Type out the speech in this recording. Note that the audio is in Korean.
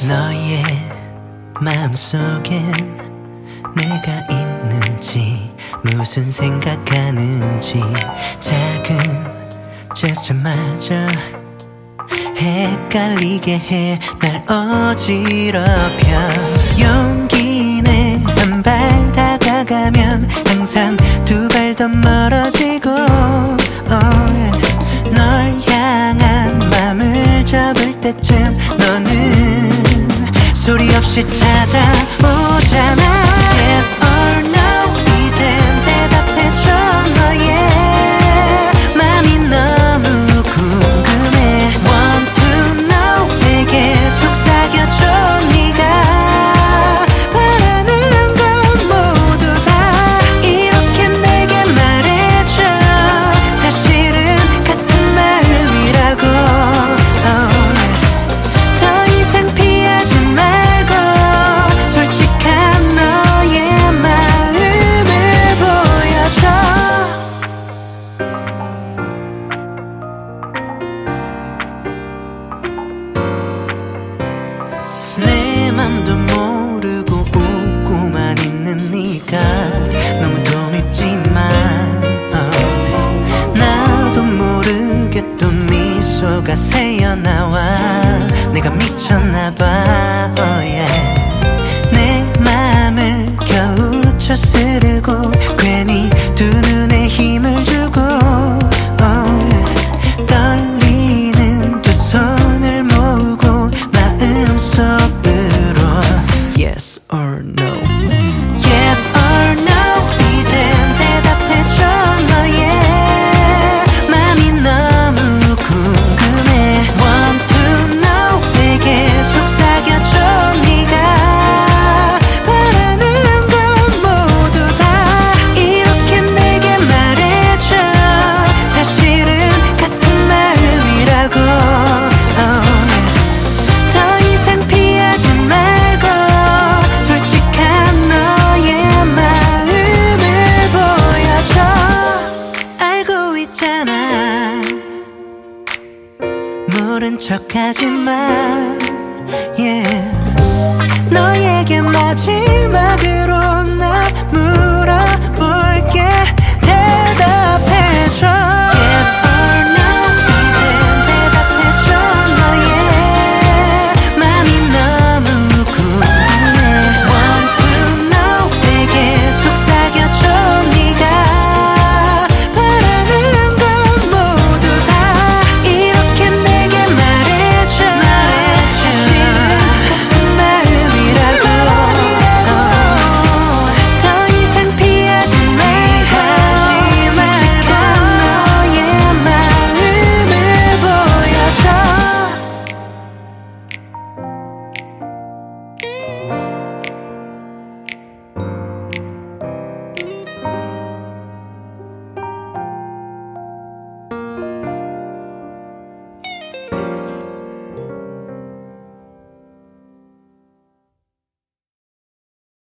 너의 마음속엔 내가 있는지 무슨 생각하는지 작은 제스처마저 헷갈리게 해 날 어지럽혀 용기내 한 발 다가가면 항상 두 발 더 멀어지고 널 향한 맘을 접을 때쯤 너는 소리 없이 찾아오잖아. Yes or no 이젠 대답해줘. 너의 맘이 너무 궁금해. Want to know 되게 속삭여줘. 네가 바라는 건 모두 다 이렇게 내게 말해줘. 사실은 같은 마음이라고. 더 이상 피하지 말고 솔직한 너의 마음을 보여줘. 내 맘도 모르고 웃고만 있는 네가 너무도 밉지만 나도 모르게 또 미소가 새어나와. 내가 미쳤나봐. 내 맘을 겨우쳐 쓰르고 괜히 두 눈에 힘을 주고 떨리는 두 손을 모으고 마음속으로 Yes or no Yes or no 이젠 대답해줘. 너의 맘이 너무 궁금해. Want to know 되게 속삭여줘. 네가 바라는 건 모두 다 이렇게 내게 말해줘. 사실은 같은 마음이라고. 더 이상 피하지 말고 솔직한 너의 마음을 보여줘. 알고 있잖아 모른 척하지마. Yeah. 너에게 마지막으로